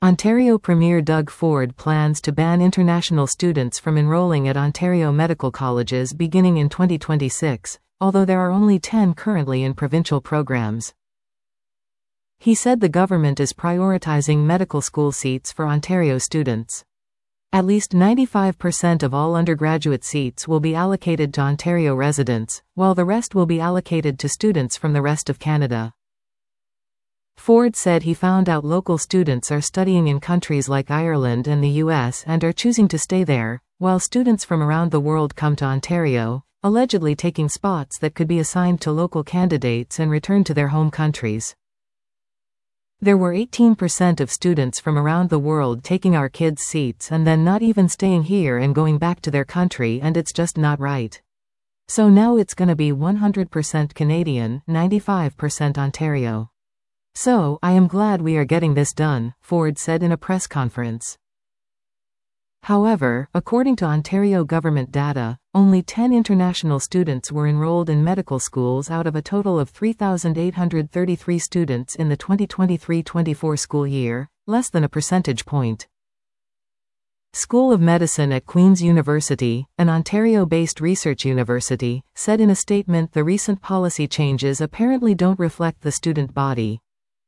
Ontario Premier Doug Ford plans to ban international students from enrolling at Ontario medical colleges beginning in 2026, although there are only 10 currently in provincial programs. He said the government is prioritizing medical school seats for Ontario students. At least 95% of all undergraduate seats will be allocated to Ontario residents, while the rest will be allocated to students from the rest of Canada. Ford said he found out local students are studying in countries like Ireland and the US and are choosing to stay there, while students from around the world come to Ontario, allegedly taking spots that could be assigned to local candidates and returned to their home countries. There were 18% of students from around the world taking our kids' seats and then not even staying here and going back to their country, and it's just not right. So now it's gonna be 100% Canadian, 95% Ontario. So, I am glad we are getting this done, Ford said in a press conference. However, according to Ontario government data, only 10 international students were enrolled in medical schools out of a total of 3,833 students in the 2023-24 school year, less than a percentage point. School of Medicine at Queen's University, an Ontario-based research university, said in a statement the recent policy changes apparently don't reflect the student body.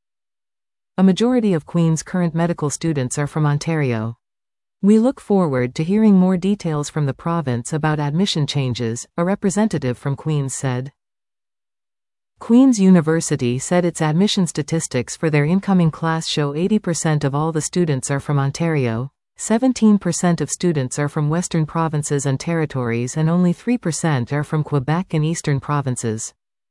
A majority of Queen's current medical students are from Ontario. We look forward to hearing more details from the province about admission changes, a representative from Queen's said. Queen's University said its admission statistics for their incoming class show 80% of all the students are from Ontario, 17% of students are from Western provinces and territories, and only 3% are from Quebec and Eastern provinces.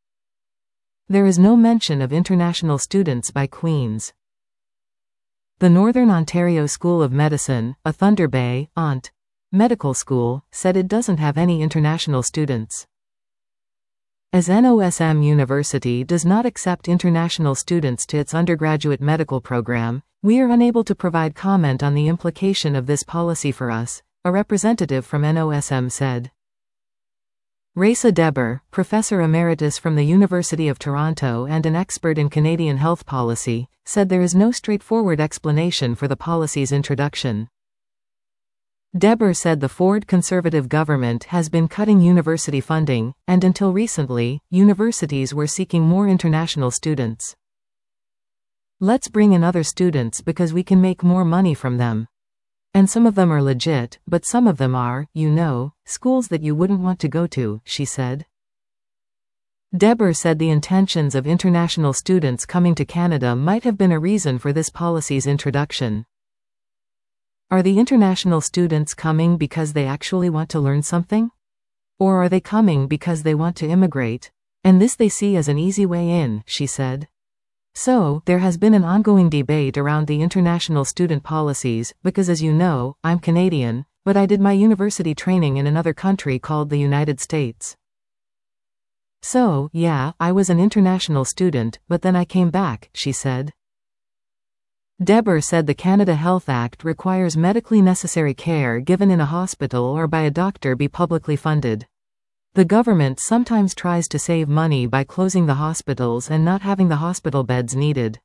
There is no mention of international students by Queen's. The Northern Ontario School of Medicine, a Thunder Bay, ONT, medical school, said it doesn't have any international students. As NOSM University does not accept international students to its undergraduate medical program, we are unable to provide comment on the implication of this policy for us, a representative from NOSM said. Raisa Deber, Professor Emeritus from the University of Toronto and an expert in Canadian health policy, said there is no straightforward explanation for the policy's introduction. Deber said the Ford Conservative government has been cutting university funding, and until recently, universities were seeking more international students. Let's bring in other students because we can make more money from them. And some of them are legit, but some of them are, schools that you wouldn't want to go to, she said. Deber said the intentions of international students coming to Canada might have been a reason for this policy's introduction. Are the international students coming because they actually want to learn something? Or are they coming because they want to immigrate? And this they see as an easy way in, she said. So, there has been an ongoing debate around the international student policies, because as you know, I'm Canadian, but I did my university training in another country called the United States. So, yeah, I was an international student, but then I came back, she said. Deber said the Canada Health Act requires medically necessary care given in a hospital or by a doctor be publicly funded. The government sometimes tries to save money by closing the hospitals and not having the hospital beds needed.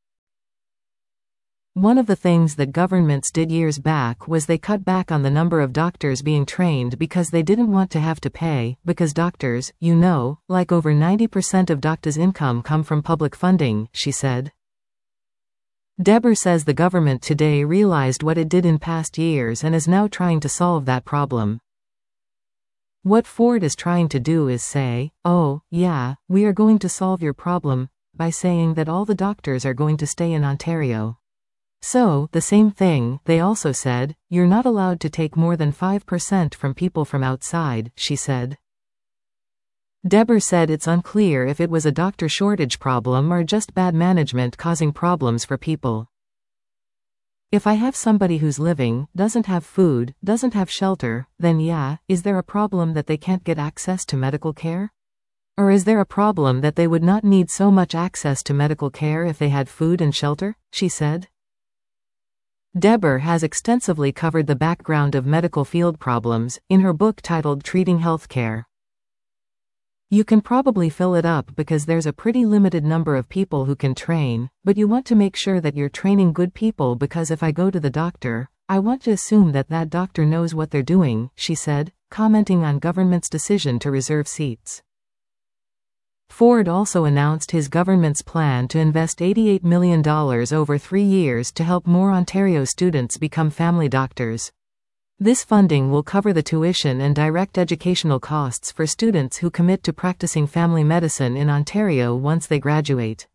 One of the things that governments did years back was they cut back on the number of doctors being trained because they didn't want to have to pay, because doctors, like over 90% of doctors' income come from public funding, she said. Deber says the government today realized what it did in past years and is now trying to solve that problem. What Ford is trying to do is say, oh, yeah, we are going to solve your problem, by saying that all the doctors are going to stay in Ontario. So, the same thing, they also said, you're not allowed to take more than 5% from people from outside, she said. Deber said it's unclear if it was a doctor shortage problem or just bad management causing problems for people. If I have somebody who's living, doesn't have food, doesn't have shelter, then yeah, is there a problem that they can't get access to medical care? Or is there a problem that they would not need so much access to medical care if they had food and shelter? She said. Deber has extensively covered the background of medical field problems in her book titled Treating Healthcare. You can probably fill it up because there's a pretty limited number of people who can train, but you want to make sure that you're training good people because if I go to the doctor, I want to assume that that doctor knows what they're doing, she said, commenting on government's decision to reserve seats. Ford also announced his government's plan to invest $88 million over 3 years to help more Ontario students become family doctors. This funding will cover the tuition and direct educational costs for students who commit to practicing family medicine in Ontario once they graduate.